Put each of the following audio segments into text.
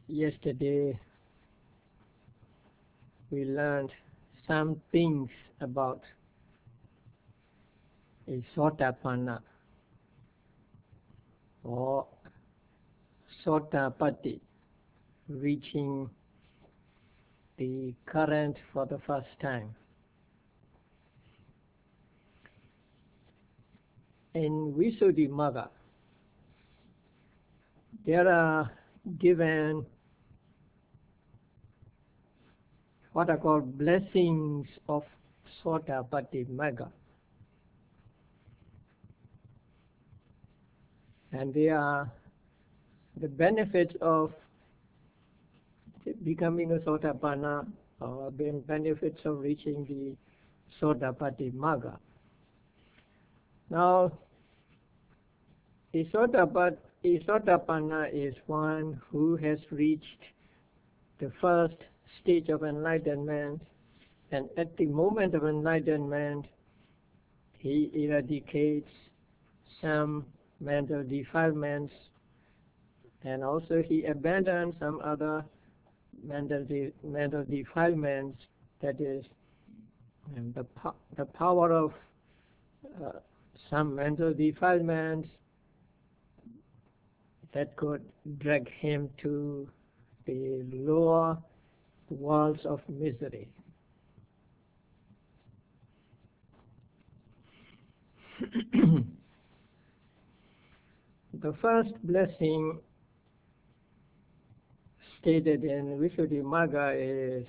Yesterday we learned some things about a Sotapanna or Sotapatti reaching the current for the first time. In Visuddhimagga, there are given what are called blessings of Sotapatti Magga. And they are the benefits of becoming a Sotapanna or the benefits of reaching the Sotapatti Magga. Now, a Sotapanna is one who has reached the first stage of enlightenment, and at the moment of enlightenment, he eradicates some mental defilements, and also he abandons some other mental defilements, that is, the power of some mental defilements that could drag him to the lower worlds of misery. The first blessing stated in Visuddhimagga is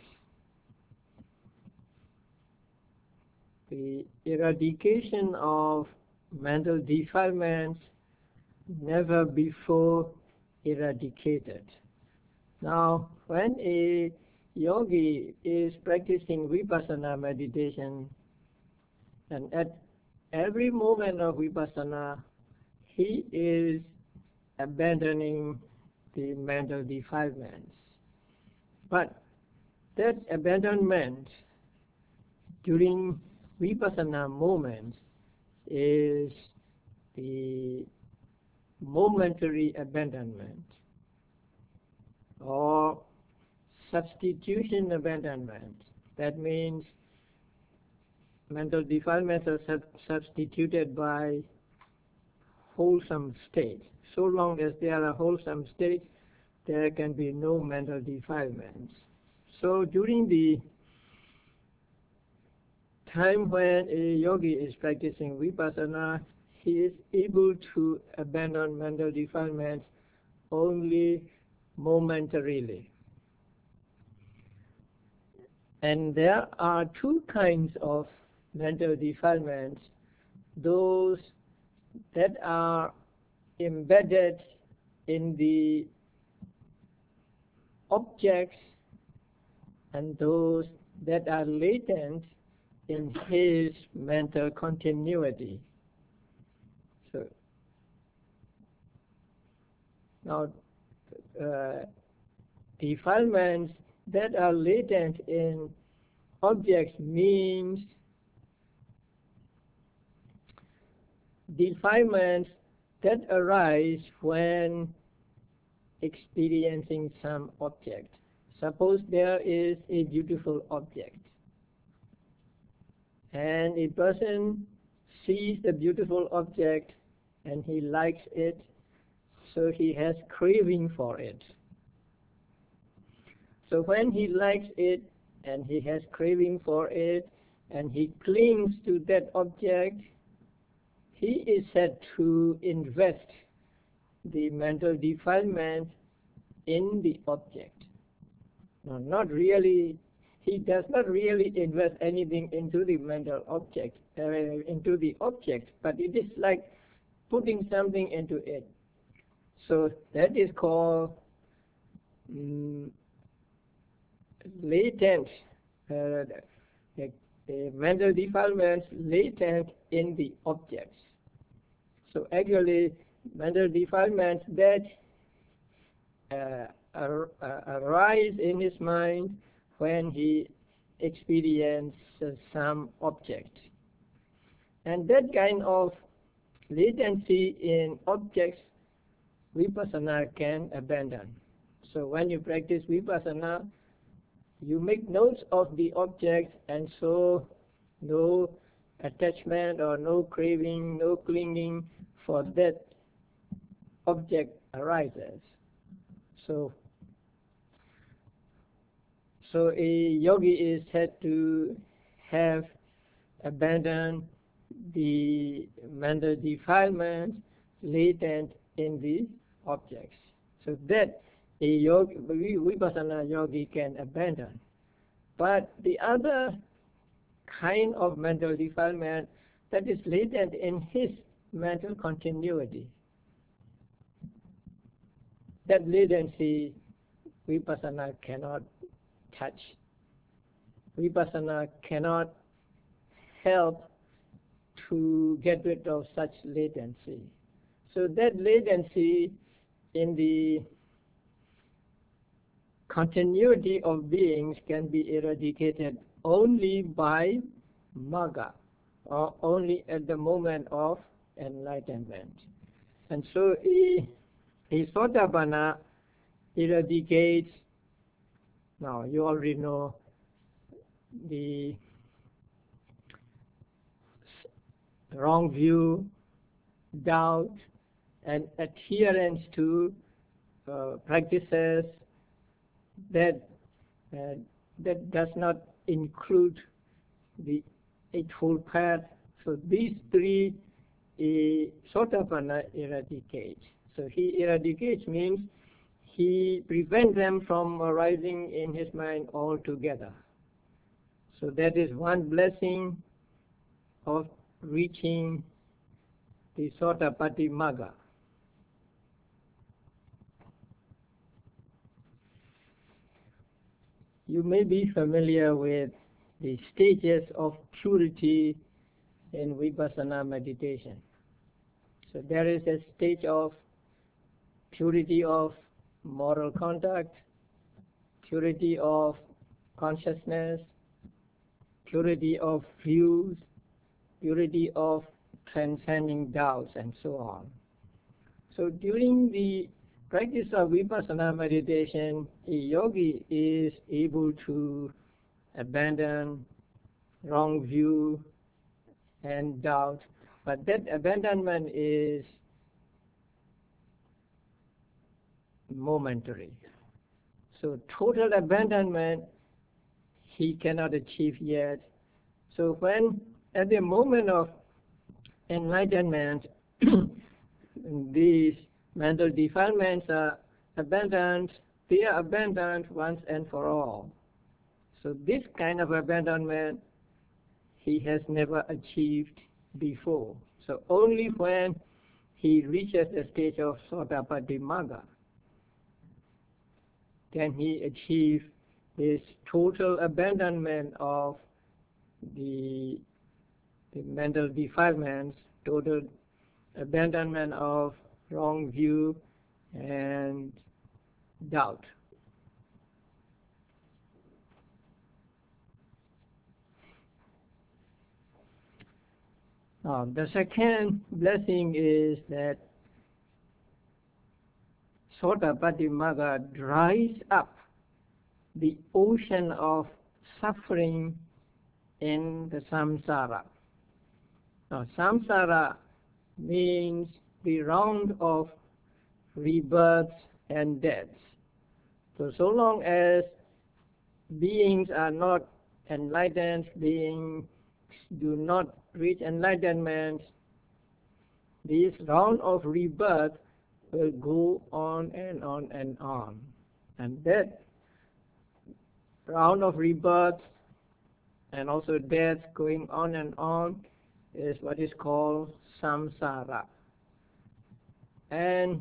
the eradication of mental defilements never before eradicated. Now, when a yogi is practicing vipassana meditation, and at every moment of vipassana, he is abandoning the mental defilements. But that abandonment during vipassana moments is the momentary abandonment or substitution abandonment. That means mental defilements are substituted by wholesome state. So long as there are wholesome states, there can be no mental defilements. So during the time when a yogi is practicing vipassana, he is able to abandon mental defilements only momentarily. And there are two kinds of mental defilements: those that are embedded in the objects and those that are latent in his mental continuity. So now defilements that are latent in objects means defilements that arise when experiencing some object. Suppose there is a beautiful object, and a person sees the beautiful object and he likes it, so he has craving for it. So when he likes it and he has craving for it and he clings to that object, he is said to invest the mental defilement in the object. No, not really. He does not really invest anything into the mental object, into the object, but it is like putting something into it. So that is called latent, the mental defilements latent in the objects. So actually, mental defilements that arise in his mind when he experiences some object. And that kind of latency in objects, vipassana can abandon. So when you practice vipassana, you make notes of the object, and so no attachment or no craving, no clinging for that object arises. So a yogi is said to have abandoned the mental defilements latent in the objects. So that a yogi, vipassana yogi can abandon. But the other kind of mental defilement that is latent in his mental continuity, that latency vipassana cannot touch. Vipassana cannot help to get rid of such latency. So that latency in the continuity of beings can be eradicated only by magga, or only at the moment of enlightenment. And so a Sotapanna eradicates, now you already know the wrong view, doubt, and adherence to practices that does not include the Eightfold Path. So these three Sotapanna eradicates. So he eradicates means he prevents them from arising in his mind altogether. So that is one blessing of reaching the Sotapatti Magga. You may be familiar with the stages of purity in Vipassana meditation. So there is a stage of purity of moral conduct, purity of consciousness, purity of views, purity of transcending doubts, and so on. So during the practice of vipassana meditation, a yogi is able to abandon wrong view and doubt, but that abandonment is momentary. So total abandonment he cannot achieve yet. So when at the moment of enlightenment these mental defilements are abandoned, they are abandoned once and for all. So this kind of abandonment he has never achieved before. So only when he reaches the stage of Sotapatti Magga can he achieve this total abandonment of the mental defilements, total abandonment of wrong view and doubt. The second blessing is that Sotapatti Magga dries up the ocean of suffering in the samsara. Now, samsara means the round of rebirths and deaths. So long as beings are not enlightened, beings do not reach enlightenment, this round of rebirth will go on and on and on. And that round of rebirth and also death going on and on is what is called samsara. And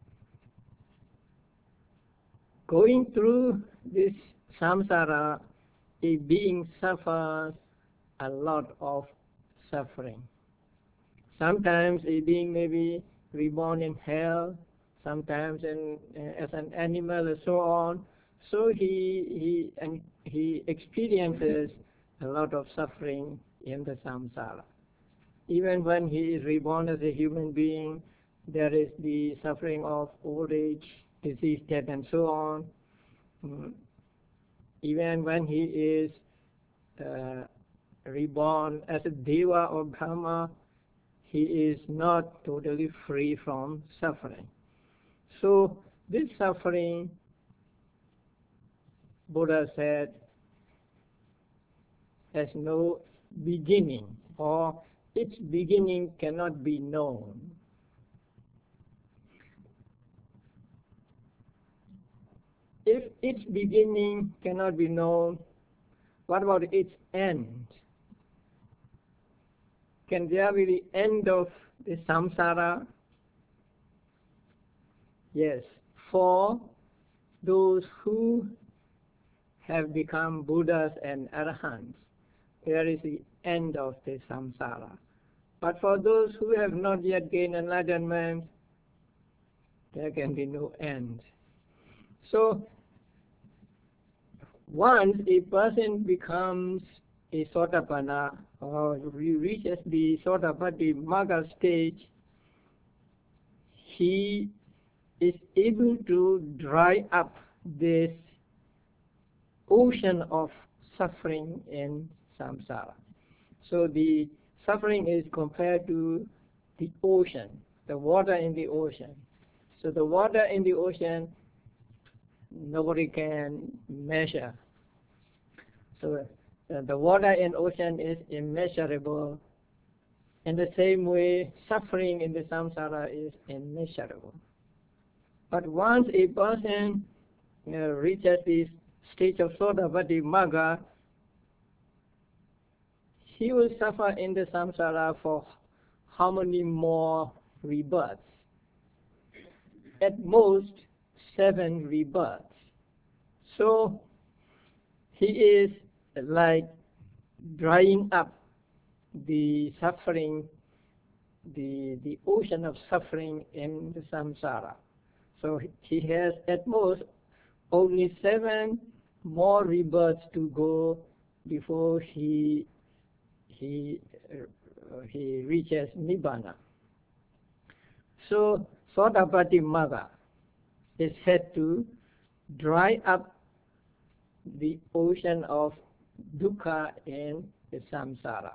going through this samsara, a being suffers a lot of suffering. Sometimes a being may be reborn in hell, sometimes as an animal and so on. So he experiences a lot of suffering in the samsara. Even when he is reborn as a human being, there is the suffering of old age, disease, death, and so on. Even when he is reborn as a Deva or Brahma, he is not totally free from suffering. So this suffering, Buddha said, has no beginning, or its beginning cannot be known. If its beginning cannot be known, what about its end? Can there be the end of the samsara? Yes, for those who have become Buddhas and Arahants, there is the end of the samsara. But for those who have not yet gained enlightenment, there can be no end. So, once a person becomes a Sotapanna or reaches the Sotapatti Magga stage, he is able to dry up this ocean of suffering in samsara. So the suffering is compared to the ocean, the water in the ocean. So the water in the ocean, nobody can measure. So the water in ocean is immeasurable. In the same way, suffering in the samsara is immeasurable. But once a person reaches this stage of Sotapatti Magga, he will suffer in the samsara for how many more rebirths? At most 7 rebirths. So he is like drying up the suffering, the ocean of suffering in the samsara. So he has at most only 7 more rebirths to go before he reaches Nibbana. So Sotapatti Magga is said to dry up the ocean of dukkha in the samsara.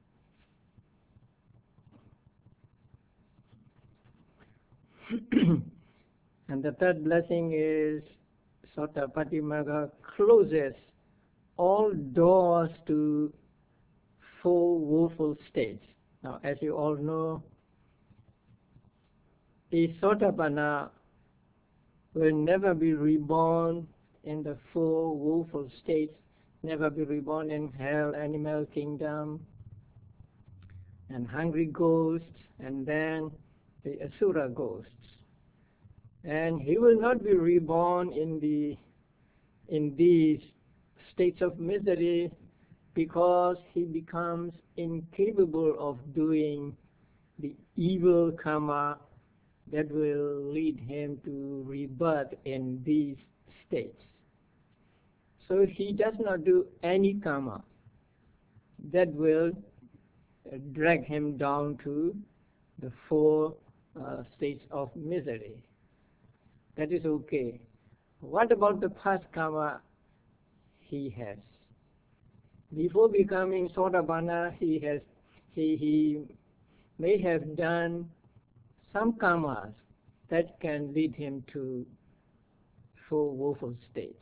And the third blessing is Sotapatti Magga closes all doors to 4 woeful states. Now, as you all know, a Sotapanna will never be reborn in the 4 woeful states, never be reborn in hell, animal kingdom, and hungry ghosts, and then the asura ghosts. And he will not be reborn in these states of misery because he becomes incapable of doing the evil karma that will lead him to rebirth in these states. So he does not do any karma that will drag him down to the 4 states of misery. That is okay. What about the past karma he has? Before becoming Sotapanna, he may have done some karmas that can lead him to 4 woeful states.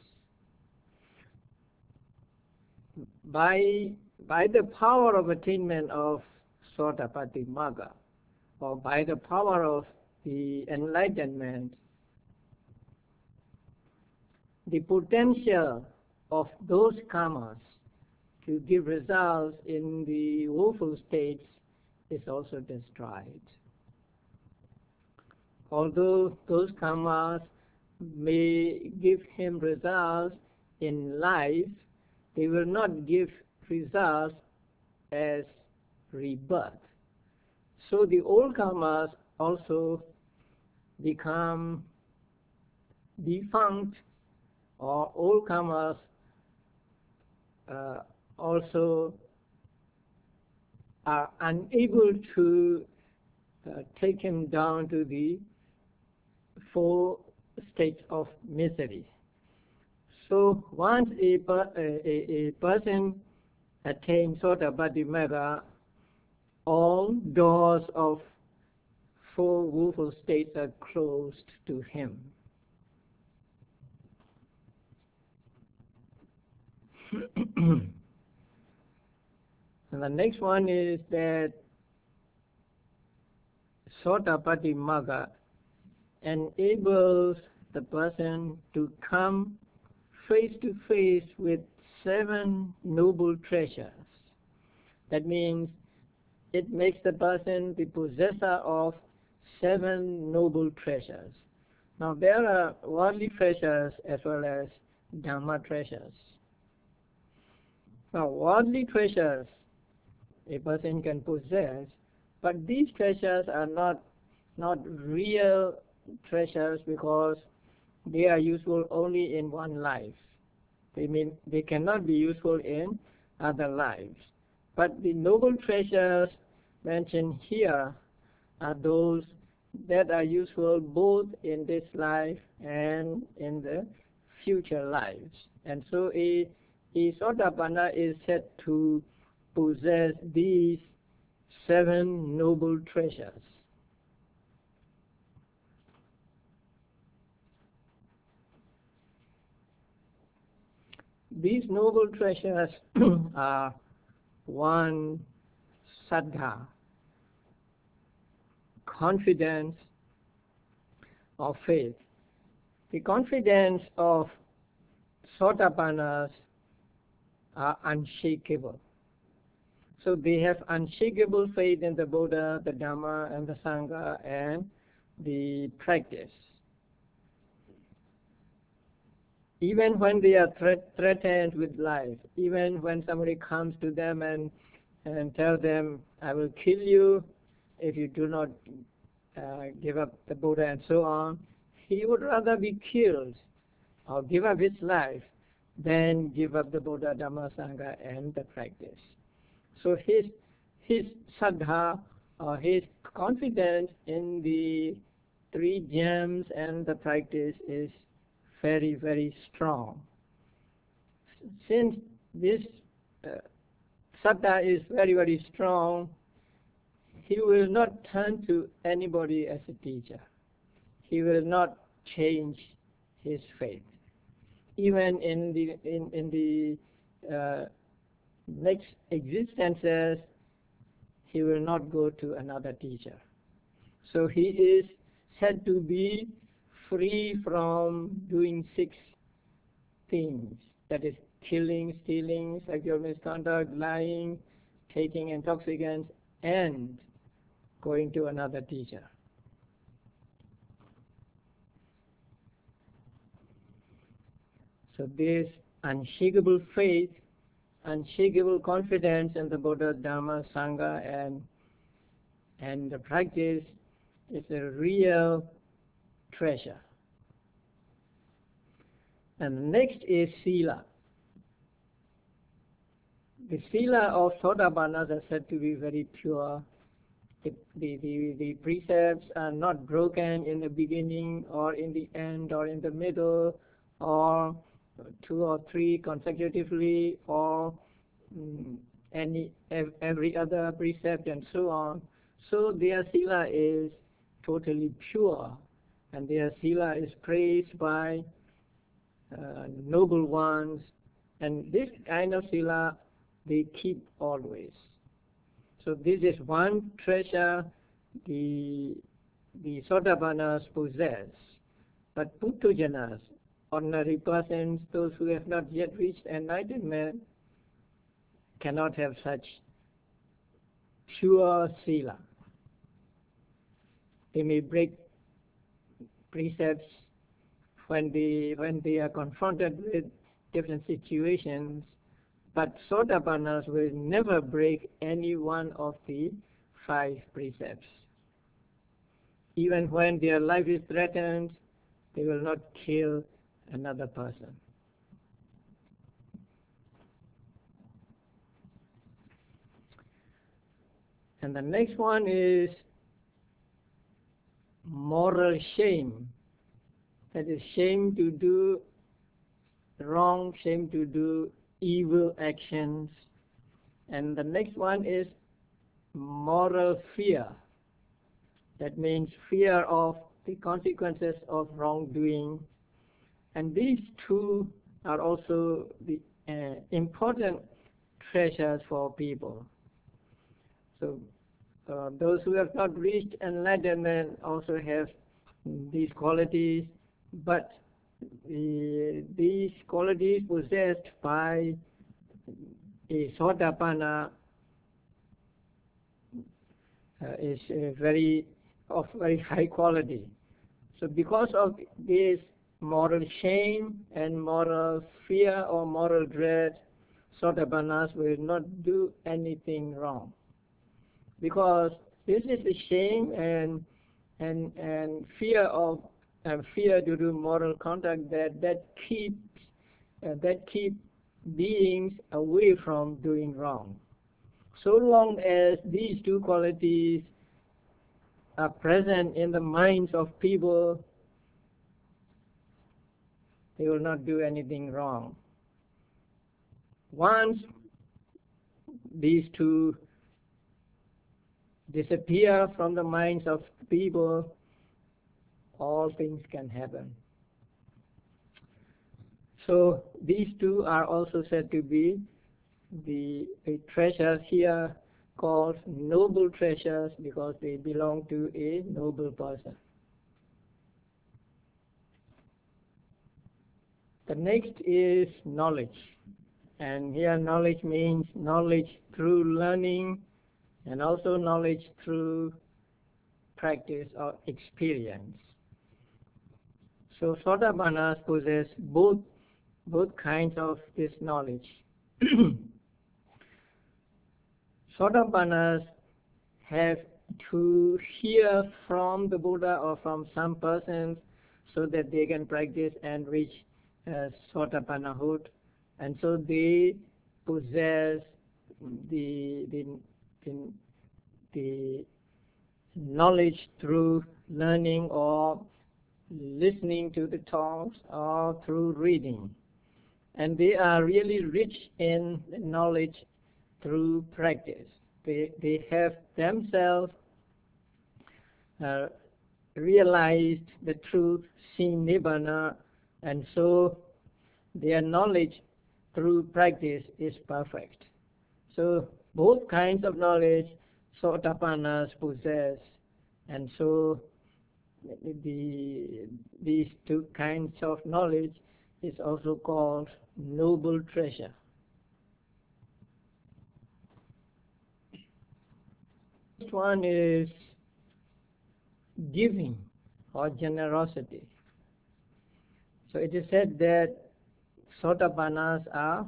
By the power of attainment of Sotapatti Magga, or by the power of the enlightenment, the potential of those karmas to give results in the woeful states is also destroyed. Although those karmas may give him results in life, they will not give results as rebirth. So the old karmas also become defunct, or old karmas also are unable to take him down to the 4 states of misery. So once a person attains Sotapaddi Magga, all doors of four woeful states are closed to him. And the next one is that Sotapaddi Magga enables the person to come face to face with 7 noble treasures. That means it makes the person the possessor of 7 noble treasures. Now there are worldly treasures as well as Dhamma treasures. Now worldly treasures a person can possess, but these treasures are not real treasures because they are useful only in one life. They cannot be useful in other lives. But the noble treasures mentioned here are those that are useful both in this life and in the future lives. And so a Sotapanna is said to possess these 7 noble treasures. These noble treasures are 1, Saddha, confidence or faith. The confidence of Sotapannas are unshakable. So they have unshakable faith in the Buddha, the Dhamma, and the Sangha, and the practice. Even when they are threatened with life, even when somebody comes to them and tell them, I will kill you if you do not give up the Buddha and so on, he would rather be killed or give up his life than give up the Buddha, Dhamma, Sangha, and the practice. So his saddha, or his confidence in the 3 gems and the practice is very, very strong. Since this saddha is very, very strong, he will not turn to anybody as a teacher. He will not change his faith. Even in the next existences, he will not go to another teacher. So he is said to be free from doing 6 things. That is killing, stealing, sexual misconduct, lying, taking intoxicants, and going to another teacher. So this unshakable faith, unshakable confidence in the Buddha, Dhamma, Sangha, and the practice is a real treasure. And next is Sila. The Sila of Sotapannas are said to be very pure. The precepts are not broken in the beginning or in the end or in the middle or 2 or 3 consecutively or every other precept and so on. So their Sila is totally pure, and their Sila is praised by noble ones, and this kind of Sila they keep always. So this is one treasure the Sotapannas possess. But Putthujanas, ordinary persons, those who have not yet reached enlightenment, cannot have such pure Sila. They may break precepts when they are confronted with different situations, but Sotapannas will never break any one of the 5 precepts. Even when their life is threatened, they will not kill another person. And the next one is moral shame. That is shame to do wrong, shame to do evil actions. And the next one is moral fear. That means fear of the consequences of wrongdoing. And these two are also the important treasures for people. So those who have not reached enlightenment also have these qualities, but these qualities possessed by a Sotapanna is of very high quality. So because of this moral shame and moral fear or moral dread, Sotapannas will not do anything wrong. Because this is the shame and fear to do moral conduct that keep beings away from doing wrong. So long as these two qualities are present in the minds of people, they will not do anything wrong. Once these two disappear from the minds of people, all things can happen. So these two are also said to be the treasures here called noble treasures because they belong to a noble person. The next is knowledge. And here knowledge means knowledge through learning and also knowledge through practice or experience. So Sotapannas possess both kinds of this knowledge. Sotapannas have to hear from the Buddha or from some persons so that they can practice and reach Sotapannahood, and so they possess the knowledge through learning or listening to the talks or through reading. And they are really rich in knowledge through practice. They have themselves realized the truth, seen Nibbana, and so their knowledge through practice is perfect. So both kinds of knowledge Sotapannas possess, and so these two kinds of knowledge is also called noble treasure. Next one is giving or generosity. So it is said that Sotapannas are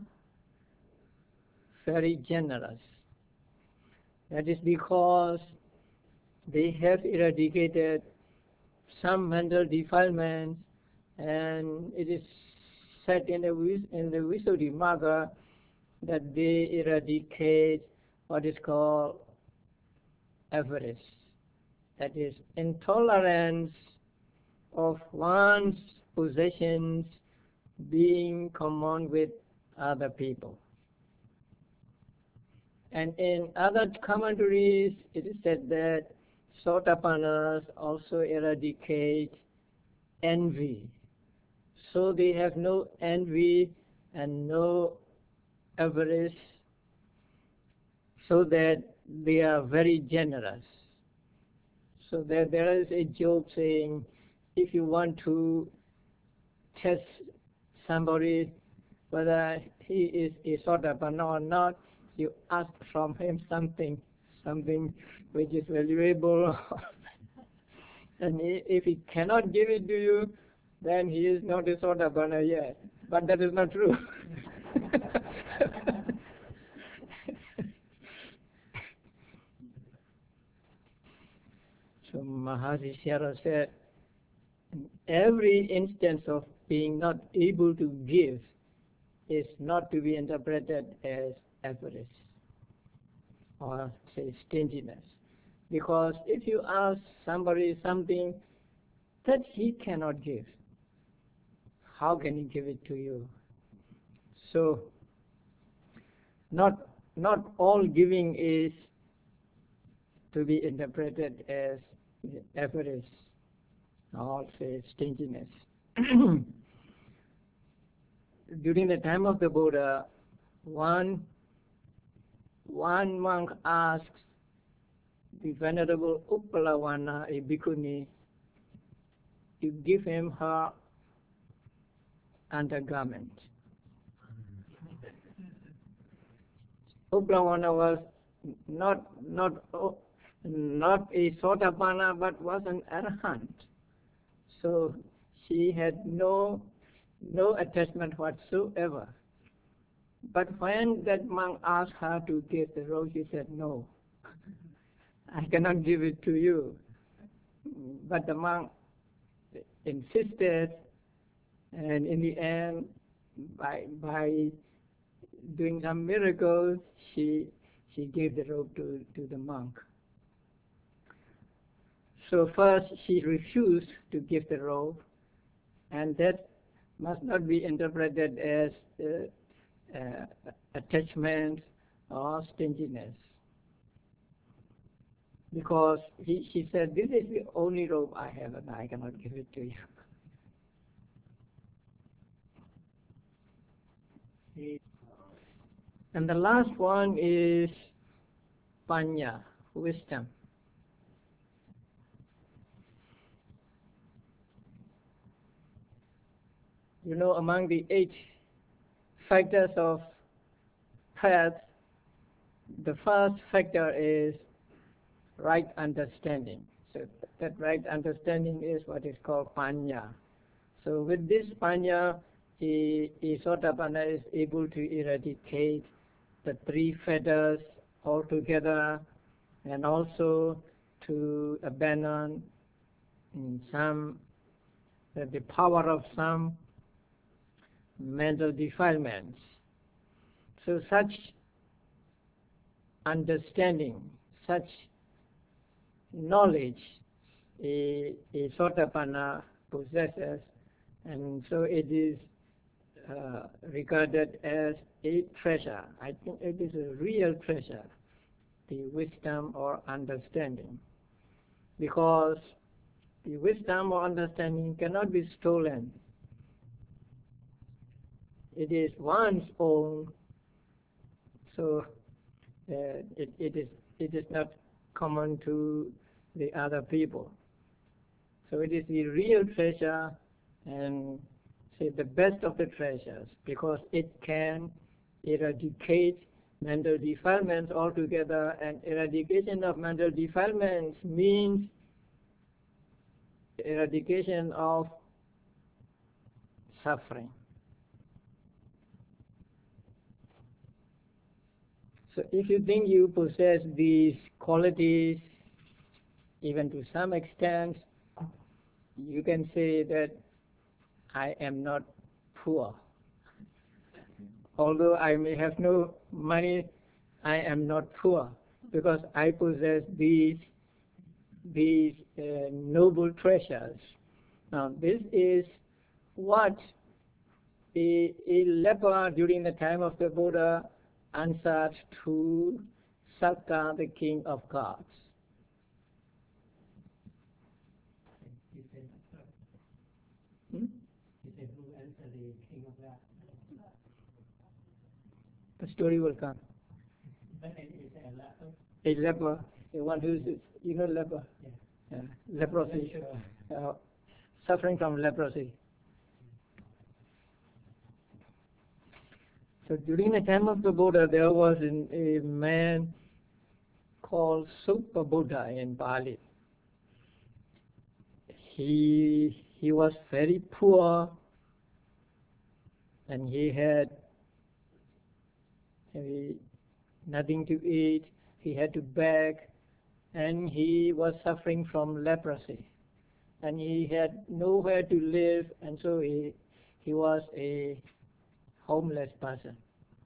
very generous. That is because they have eradicated some mental defilements, and it is said in the Visuddhimagga that they eradicate what is called avarice. That is intolerance of one's possessions being common with other people. And in other commentaries, it is said that Sotapannas also eradicate envy. So they have no envy and no avarice, so that they are very generous. So there is a joke saying, if you want to test somebody whether he is a Sotapanna or not, you ask from him something which is valuable. And if he cannot give it to you, then he is not a Sotapanna yet. But that is not true. So Mahasi Sayadaw said, every instance of being not able to give is not to be interpreted as avarice or say stinginess. Because if you ask somebody something that he cannot give, how can he give it to you? So not all giving is to be interpreted as avarice or say stinginess. During the time of the Buddha, one monk asked the Venerable Uppalawana, a bhikkhuni, to give him her undergarment. Uppalawana was not a Sotapanna, but was an arahant. So she had no attachment whatsoever. But when that monk asked her to give the robe, she said, "No, I cannot give it to you." But the monk insisted, and in the end, by doing some miracles, she gave the robe to the monk. So first she refused to give the robe, and that must not be interpreted as attachment or stinginess. Because she said, "This is the only robe I have, and I cannot give it to you." And the last one is panya, wisdom. You know, among the 8 factors of path, the first factor is right understanding. So that right understanding is what is called panya. So with this panya, a Sotapanna is able to eradicate the 3 fetters altogether, and also to abandon the power of some mental defilements. So such understanding, such knowledge a Sotapanna possesses, and so it is regarded as a treasure. I think it is a real treasure, the wisdom or understanding, because the wisdom or understanding cannot be stolen. It is one's own, so it is not common to the other people. So it is the real treasure, and say the best of the treasures, because it can eradicate mental defilements altogether, and eradication of mental defilements means eradication of suffering. So if you think you possess these qualities, even to some extent, you can say that I am not poor. Although I may have no money, I am not poor, because I possess these noble treasures. Now, this is what a leper during the time of the Buddha answered to Sakka, the king of gods. The story will come. A leper, the one who's, leper, leprosy, suffering from leprosy. So during the time of the Buddha, there was a man called Buddha in Pali. He was very poor, and he had nothing to eat. He had to beg, and he was suffering from leprosy, and he had nowhere to live, and so he was a homeless person.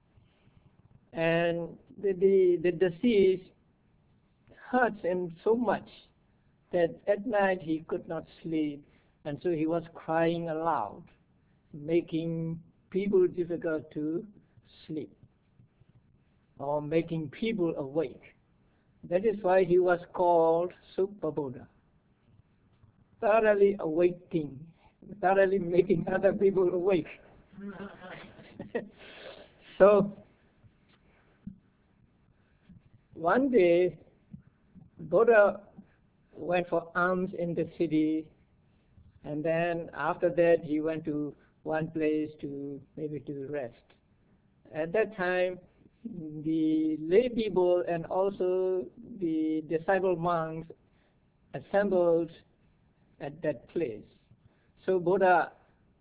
And the disease hurts him so much that at night he could not sleep, and so he was crying aloud. making people difficult to sleep or making people awake. That is why he was called Super Buddha, thoroughly awaking, thoroughly making other people awake. So one day, Buddha went for alms in the city, and then after that he went to one place to maybe to rest. At that time, the lay people and also the disciple monks assembled at that place. So Buddha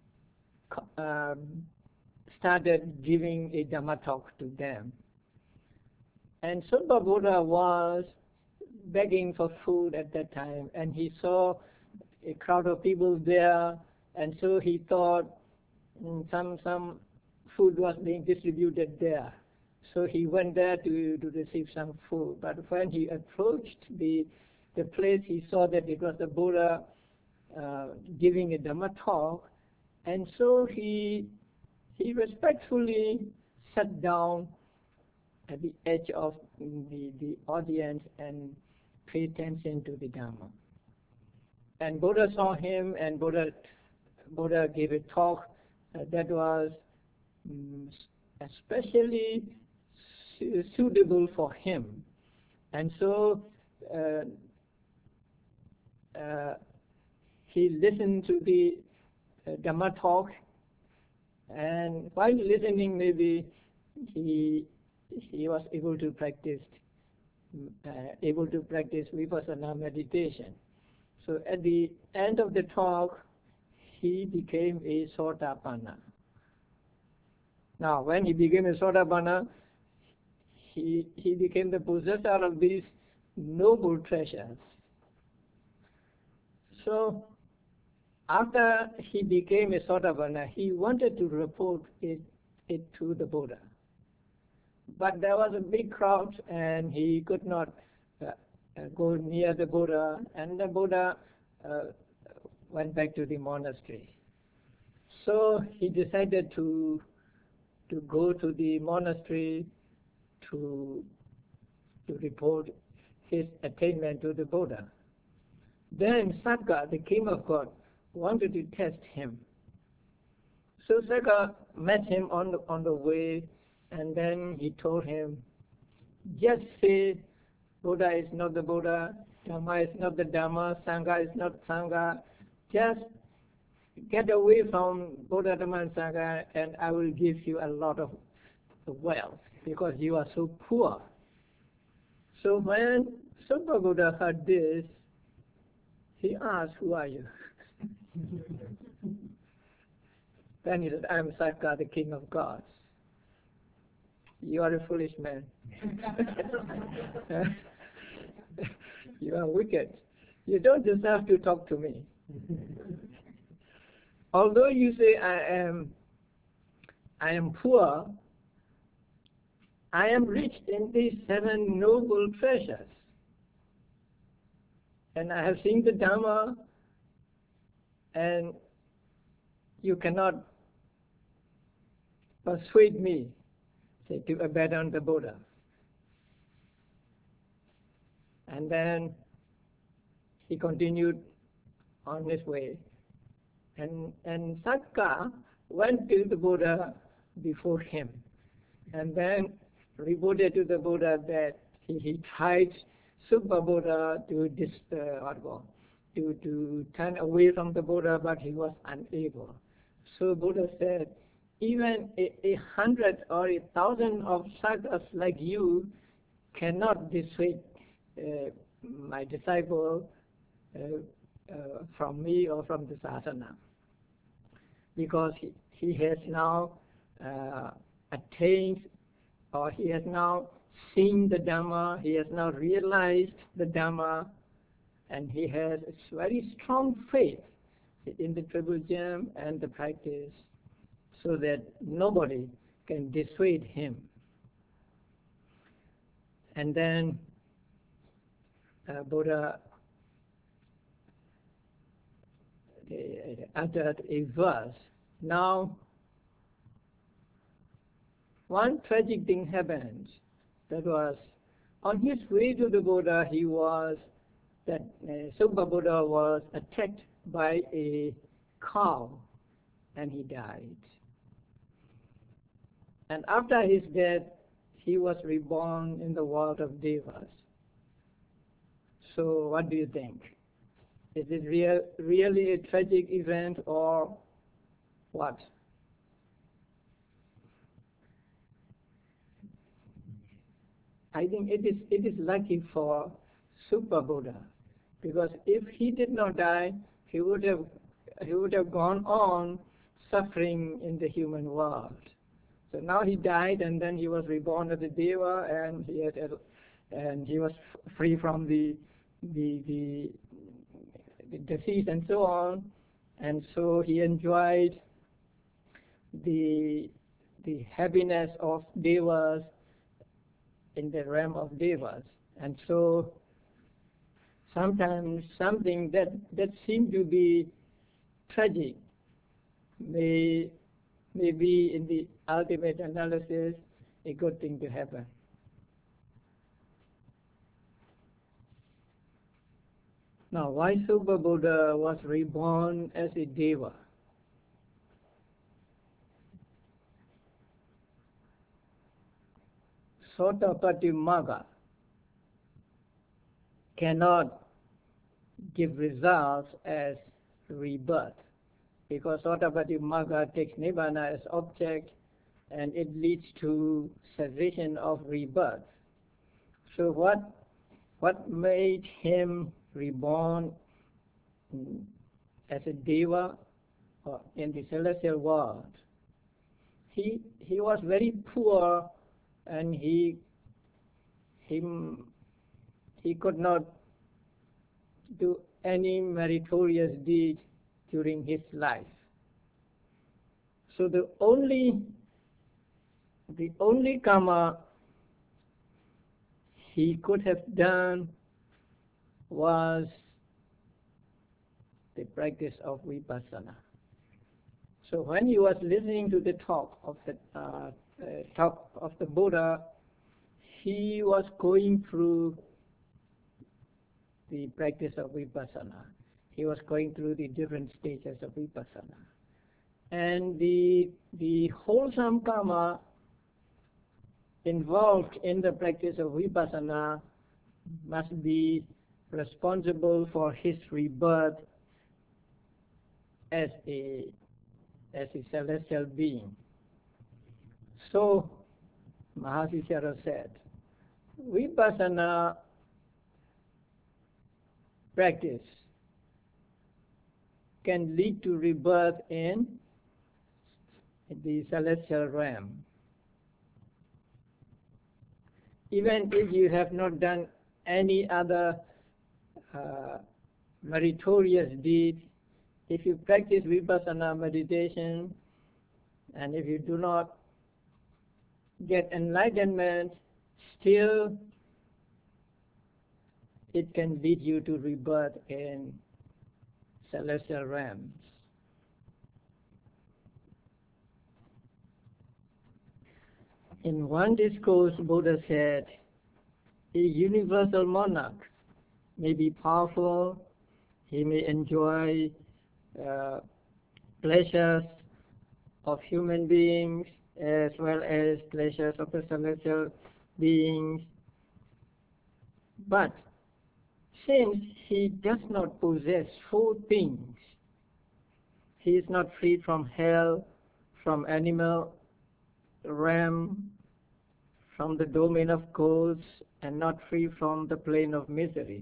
started giving a Dhamma talk to them. And Sumpa Buddha was begging for food at that time, and he saw a crowd of people there, and so he thought some food was being distributed there. So he went there to receive some food. But when he approached the place, he saw that it was the Buddha giving a Dhamma talk, and so he respectfully sat down at the edge of the audience and paid attention to the Dhamma. And Buddha saw him, and Buddha gave a talk that was especially suitable for him. And so he listened to the Dhamma talk, and while listening, maybe he was able to practice vipassana meditation. So at the end of the talk, he became a Sotapanna. Now, when he became a Sotapanna, he became the possessor of these noble treasures. So after he became a Sotapanna, he wanted to report it to the Buddha. But there was a big crowd, and he could not go near the Buddha, and the Buddha went back to the monastery. So he decided to go to the monastery to report his attainment to the Buddha. Then Sakka, the king of God, wanted to test him. So Sakka met him on the way, and then he told him, just say Buddha is not the Buddha, Dhamma is not the Dhamma, Sangha is not Sangha. Just get away from Buddha, Dhamma, and Sangha, and I will give you a lot of wealth, because you are so poor. So when Sumpa Buddha heard this, he asked, who are you? Then he said, I am Sakka, the king of gods. You are a foolish man. You are wicked. You don't deserve to talk to me. Although you say I am poor, I am rich in these 7 noble treasures. And I have seen the Dhamma, and you cannot persuade me, say, to abandon the Buddha. And then he continued on his way. And Sakka went to the Buddha before him, and then reported to the Buddha that he tried Sumpa Buddha to turn away from the Buddha, but he was unable. So Buddha said, even 100 or 1,000 of Sakkas like you cannot dissuade my disciple from me or from the sadhana, because he has now attained, or he has now seen the Dhamma, he has now realized the Dhamma, and he has a very strong faith in the Triple Gem and the practice, so that nobody can dissuade him. And then Buddha uttered a verse Now, one tragic thing happened. That was, on his way to the Buddha, Supa Buddha was attacked by a cow and he died. And after his death, he was reborn in the world of Devas. So what do you think? Is it really a tragic event or what? I think it is lucky for Supa Buddha, because if he did not die, he would have gone on suffering in the human world. So now he died, and then he was reborn as a deva, and he was free from the disease and so on, and so he enjoyed the happiness of devas in the realm of devas. And so sometimes something that seemed to be tragic may be in the ultimate analysis a good thing to happen. Now, why Supa Buddha was reborn as a deva? Sotapatti Magga cannot give results as rebirth, because Sotapatti Magga takes Nibbana as object and it leads to cessation of rebirth. So what made him reborn as a deva in the celestial world? He was very poor, and he could not do any meritorious deed during his life. So the only karma he could have done was the practice of vipassana. So when he was listening to the talk of the Buddha, he was going through the practice of vipassana. He was going through the different stages of vipassana. And the wholesome karma involved in the practice of vipassana must be responsible for his rebirth as a celestial being. So Mahasi Sayadaw said, vipassana practice can lead to rebirth in the celestial realm. Even if you have not done any other meritorious deed, if you practice vipassana meditation, and if you do not get enlightenment, still it can lead you to rebirth in celestial realms. In one discourse, Buddha said, a universal monarch may be powerful, he may enjoy pleasures of human beings as well as pleasures of the celestial beings, but since he does not possess four things, he is not freed from hell, from animal realm, from the domain of ghosts, and not free from the plane of misery.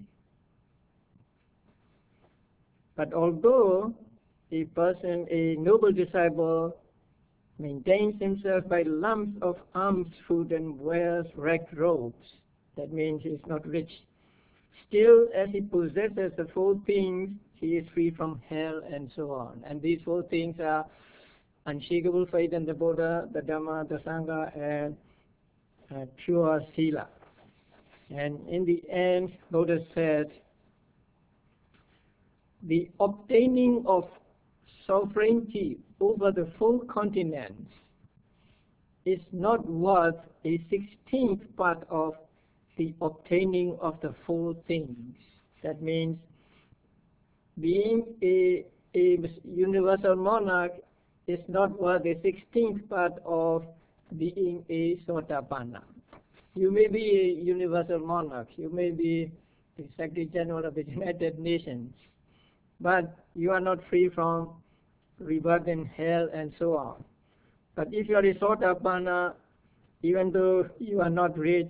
But although a person, a noble disciple, maintains himself by lumps of alms food and wears ragged robes, that means he is not rich, still as he possesses the four things, he is free from hell and so on. And these four things are unshakable faith in the Buddha, the Dhamma, the Sangha, and pure sila. And in the end, Buddha said, the obtaining of sovereignty over the full continent is not worth a 16th part of the obtaining of the full things. That means being a universal monarch is not worth a 16th part of being a Sotapanna. You may be a universal monarch, you may be the Secretary General of the United Nations, but you are not free from rebirth in hell and so on. But if you are a Sotapanna, even though you are not rich,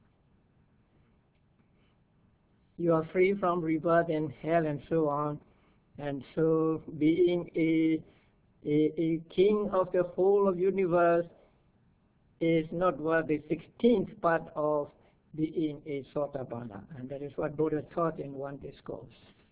you are free from rebirth in hell and so on. And so being a king of the whole of universe is not worth the 16th part of being a Sotapanna. And that is what Buddha taught in one discourse.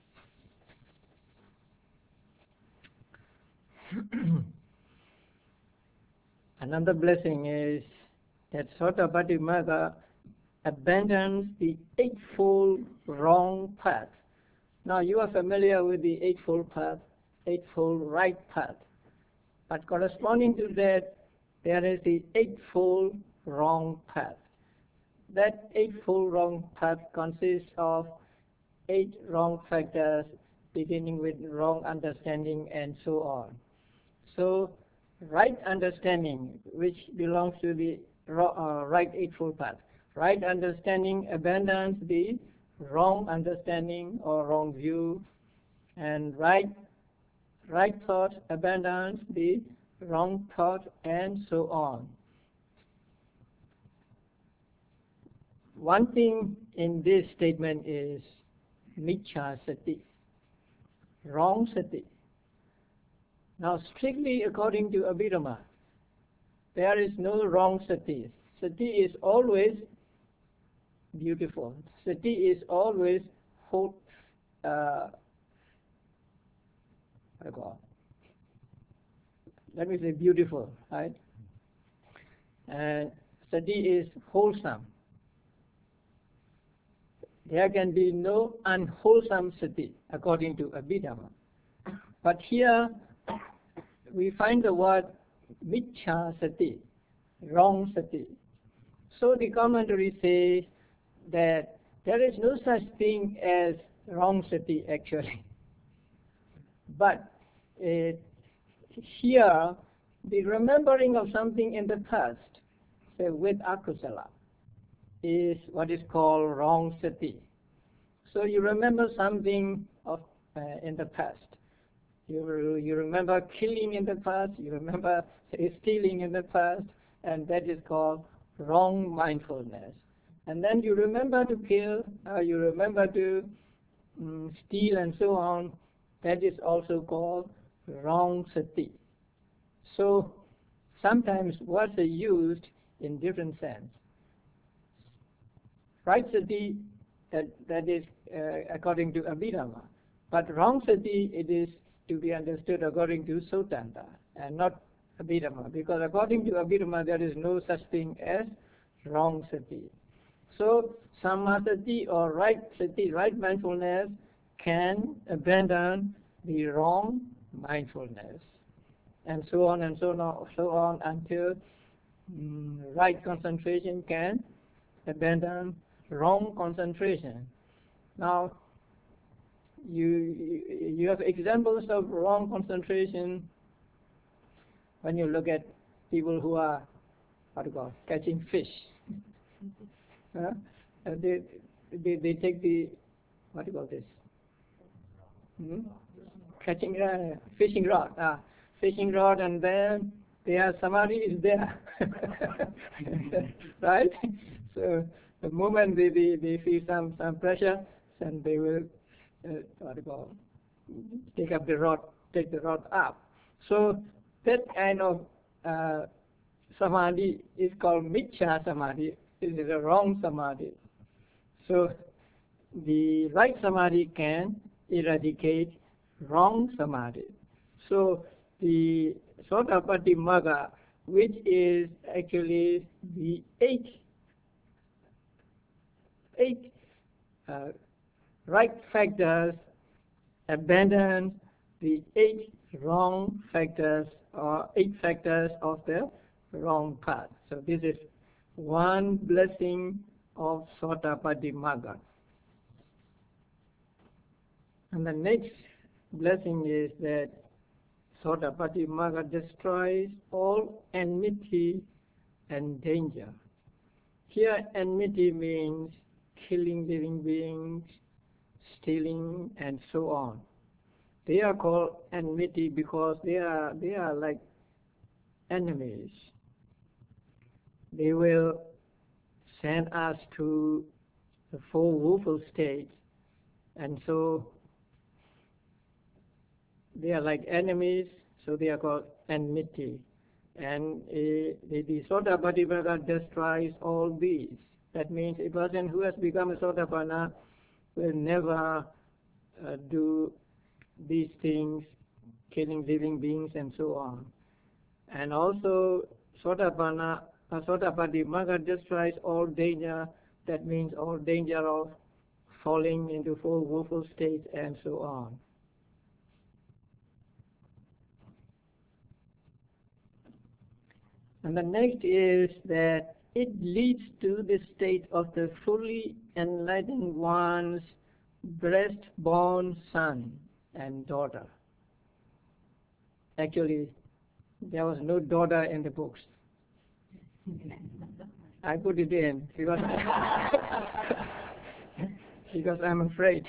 Another blessing is that Sotapatimagga abandons the eightfold wrong path. Now you are familiar with the eightfold path, eightfold right path. But corresponding to that, there is the eightfold wrong path. That eightfold wrong path consists of 8 wrong factors, beginning with wrong understanding and so on. So right understanding, which belongs to the right eightfold path. Right understanding abandons the wrong understanding or wrong view, and right thought abandons the wrong thought, and so on. One thing in this statement is Miccha Sati, wrong sati. Now strictly according to Abhidhamma, there is no wrong sati. Sati is always beautiful. Sati is always let me say beautiful, right? And sati is wholesome. There can be no unwholesome sati according to Abhidhamma. But here we find the word Miccha Sati, wrong sati. So the commentary says that there is no such thing as wrong sati actually. But here, the remembering of something in the past, say with akusala, is what is called wrong sati. So you remember something of in the past. You remember killing in the past, you remember stealing in the past, and that is called wrong mindfulness. And then you remember to kill, you remember to steal and so on, that is also called wrong sati. So sometimes words are used in different sense. Right sati, that is according to Abhidhamma, but wrong sati, it is to be understood according to Sutanta and not Abhidhamma, because according to Abhidhamma there is no such thing as wrong sati. So sammasati or right sati, right mindfulness, can abandon the wrong mindfulness, and so on and so on until right concentration can abandon wrong concentration. Now you have examples of wrong concentration when you look at people who are catching fish. They take the catching fishing rod, and then their samadhi is there. Right? So the moment they feel some pressure, then they will take the rod up. So that kind of samadhi is called Miccha Samadhi. This is a wrong samadhi. So the right samadhi can eradicate wrong samadhi. So the Sotapatimagga, which is actually the eight right factors, abandons the 8 factors of the wrong path. So this is one blessing of Sotapatti Magga. And the next blessing is that Sotapatti Magga destroys all enmity and danger. Here, enmity means killing living beings, stealing, and so on. They are called enmity because they are like enemies. They will send us to the four woeful states, and so they are like enemies, so they are called enmity. And the Sotapatti Magga destroys all these. That means a person who has become a Sotapanna will never do these things, killing living beings and so on. And also, Sotapatti Magga destroys all danger. That means all danger of falling into four woeful states and so on. And the next is that it leads to the state of the fully enlightened one's breast-born son and daughter. Actually, there was no daughter in the books. I put it in because because I'm afraid.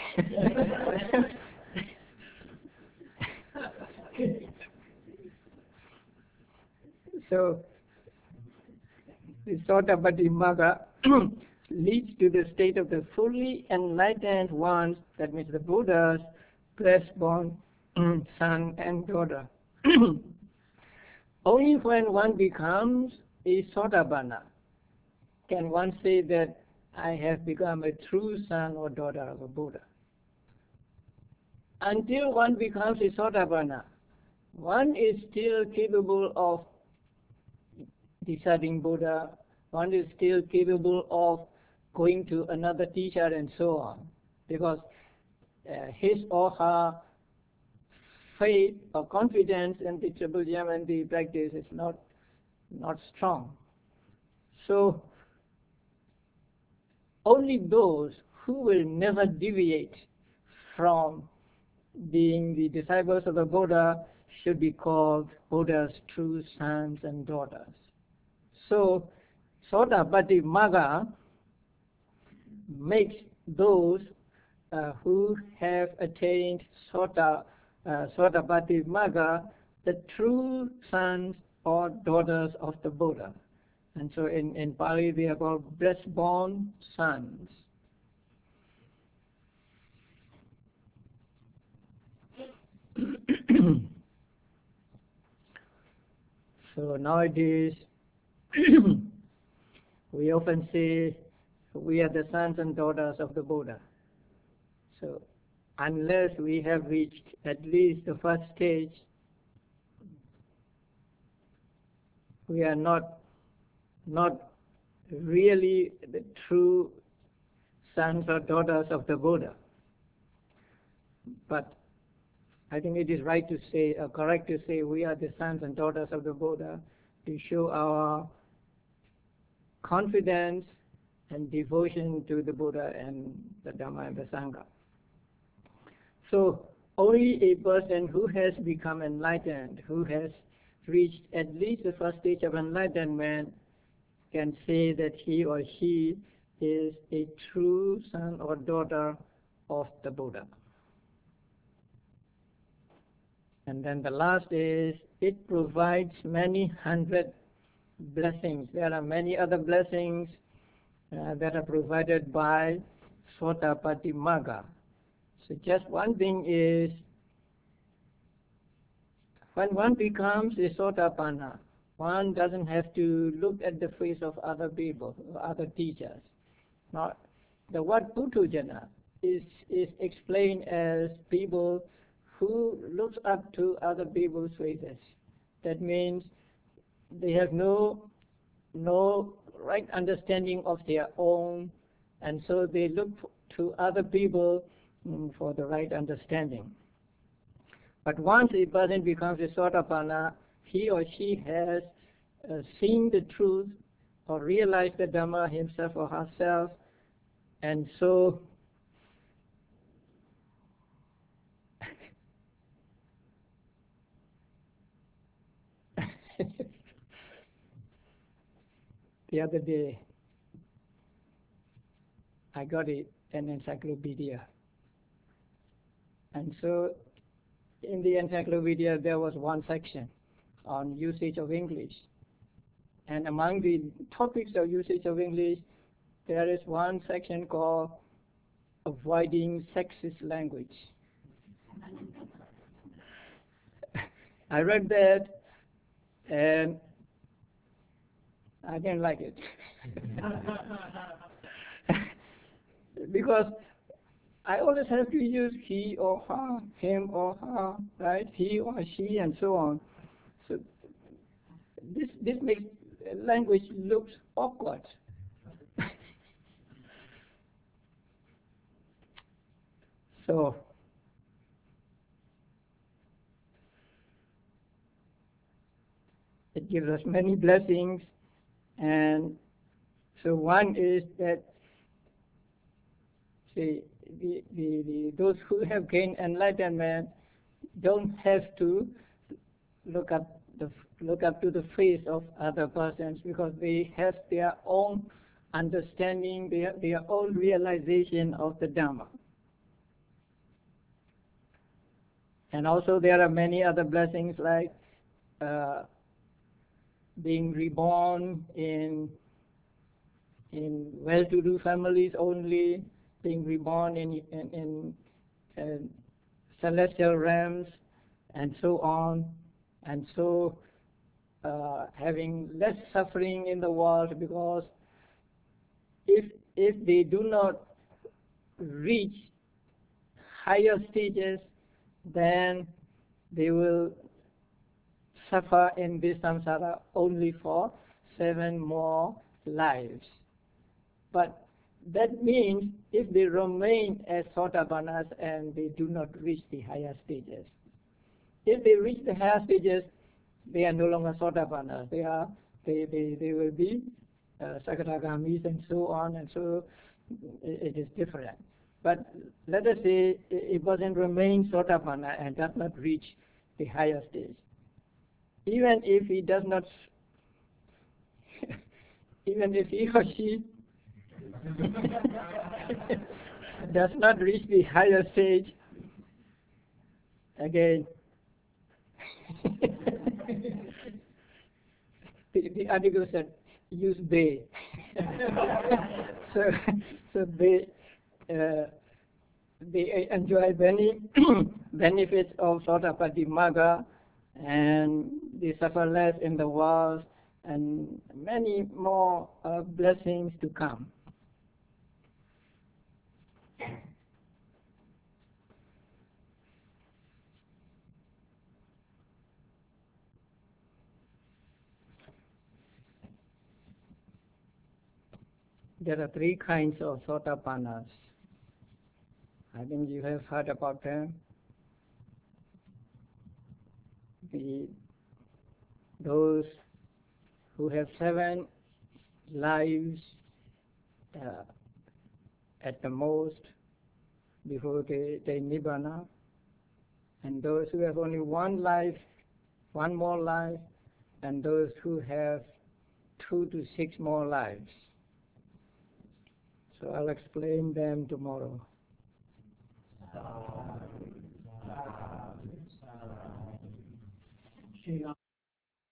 So the Sotapatti Magga leads to the state of the fully enlightened ones, that means the Buddha's breast-born son and daughter. Only when one becomes a Sotapanna can one say that I have become a true son or daughter of a Buddha. Until one becomes a Sotapanna, one is still capable of deciding Buddha, one is still capable of going to another teacher and so on, because his or her faith or confidence in the Triple Gem and the practice is not strong. So only those who will never deviate from being the disciples of the Buddha should be called Buddha's true sons and daughters. So Sotapatti Magga makes those who have attained Sotapatti Magga the true sons or daughters of the Buddha. And so in Pali they are called breast-born sons. So nowadays we often say we are the sons and daughters of the Buddha. So unless we have reached at least the first stage, we are not really the true sons or daughters of the Buddha. But I think it is right to say, correct to say, we are the sons and daughters of the Buddha to show our confidence and devotion to the Buddha and the Dhamma and the Sangha. So only a person who has become enlightened, who has reached at least the first stage of enlightenment, can say that he or she is a true son or daughter of the Buddha. And then the last is, it provides many hundred blessings. There are many other blessings that are provided by Sotapatti Magga. So just one thing is, when one becomes a Sotapanna, one doesn't have to look at the face of other people, other teachers. Now, the word Putujana is explained as people who looks up to other people's faces. That means they have no right understanding of their own, and so they look to other people for the right understanding. But once a person becomes a Sotapanna, he or she has seen the truth or realized the Dhamma himself or herself, and so the other day I got an encyclopedia, and so in the encyclopedia there was one section on usage of English. And among the topics of usage of English, there is one section called avoiding sexist language. I read that and I didn't like it. Because I always have to use he or her, him or her, right? He or she, and so on. So this makes language looks awkward. So it gives us many blessings, and so one is that, see, those who have gained enlightenment don't have to look up to the face of other persons, because they have their own understanding, their own realization of the Dhamma. And also there are many other blessings like being reborn in well-to-do families only, being reborn in celestial realms, and so on, and so having less suffering in the world, because if they do not reach higher stages, then they will suffer in this samsara only for 7 more lives. But that means if they remain as Sotapannas and they do not reach the higher stages. If they reach the higher stages, they are no longer Sotapannas. They will be Sakadagamis and so on, and so it is different. But let us say a person remains Sotapanna and does not reach the higher stage. Even if he does not, even if he or she does not reach the higher stage, again, the article said, use they. so they enjoy many benefits of Sotapatti Magga, and they suffer less in the world, and many more blessings to come. There are 3 kinds of Sotapannas. I think you have heard about them. Those who have 7 lives at the most before they Nibbana, and those who have only 1 life, 1 more life, and those who have 2 to 6 more lives. So I'll explain them tomorrow.